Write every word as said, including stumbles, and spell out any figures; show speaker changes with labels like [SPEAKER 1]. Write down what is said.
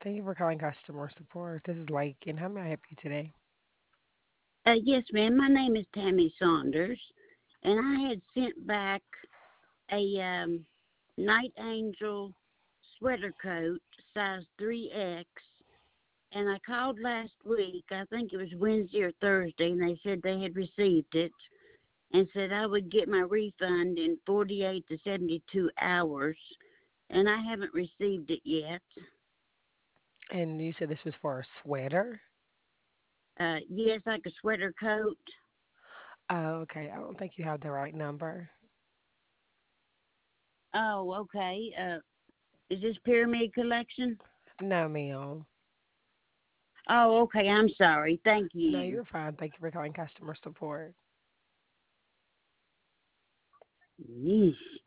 [SPEAKER 1] Thank you for calling customer support. This is Lake, and how may I help you today?
[SPEAKER 2] Uh, yes, ma'am. My name is Tammy Saunders, and I had sent back a um, Night Angel sweater coat, size three X, and I called last week. I think it was Wednesday or Thursday, and they said they had received it and said I would get my refund in forty-eight to seventy-two hours, and I haven't received it yet.
[SPEAKER 1] And you said this was for a sweater?
[SPEAKER 2] Uh, yes, like a sweater coat.
[SPEAKER 1] Oh, okay. I don't think you have the right number.
[SPEAKER 2] Oh, okay. Uh, is this Pyramid Collection?
[SPEAKER 1] No, ma'am.
[SPEAKER 2] Oh, okay. I'm sorry. Thank
[SPEAKER 1] No,
[SPEAKER 2] you.
[SPEAKER 1] you're fine. Thank you for calling customer support.
[SPEAKER 2] Yeesh.